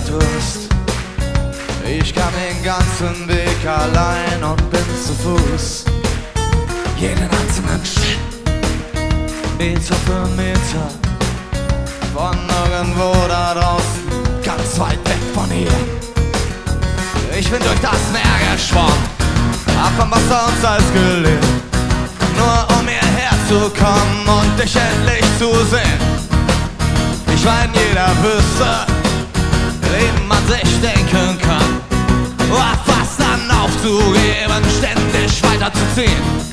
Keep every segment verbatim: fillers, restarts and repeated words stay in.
tust. Ich kann den ganzen Weg allein und bin zu Fuß. Jeden einzelnen Schritt, Meter für Meter, von irgendwo da draußen, ganz weit weg von hier. Ich bin durch das Meer geschwommen, hab vom Wasser und Salz gelebt, nur um hierher zu kommen und dich endlich zu sehen. Ich mein, jeder wüsste, wie man sich denken kann, war fast dann aufzugeben, ständig weiterzuziehen.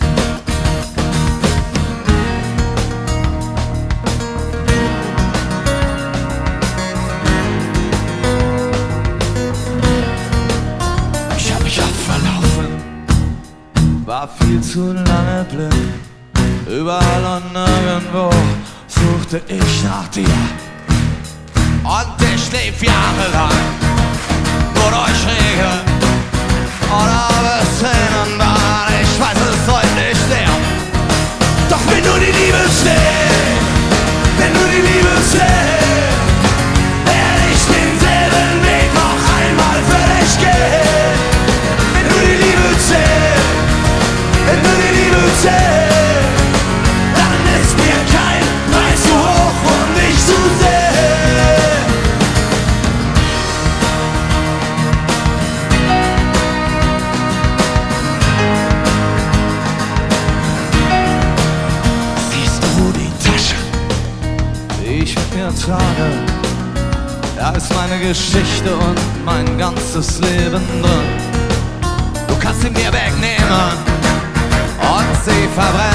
War viel zu lange blind, überall und nirgendwo suchte ich nach dir. Und ich lief jahrelang, wodurch Regen oder bis hin und dann, ich weiß es heute nicht mehr. Doch wenn du die Liebe stehst, wenn du die Liebe stehst, werde ich denselben Weg noch einmal für dich gehen. Wenn du die Liebe stehst, wenn du die Liebe zählst, dann ist mir kein Preis zu hoch, um dich zu sehen. Siehst du die Tasche, die ich mit mir trage? Da ist meine Geschichte und mein ganzes Leben drin. Du kannst sie mir wegnehmen und sie verbrennen.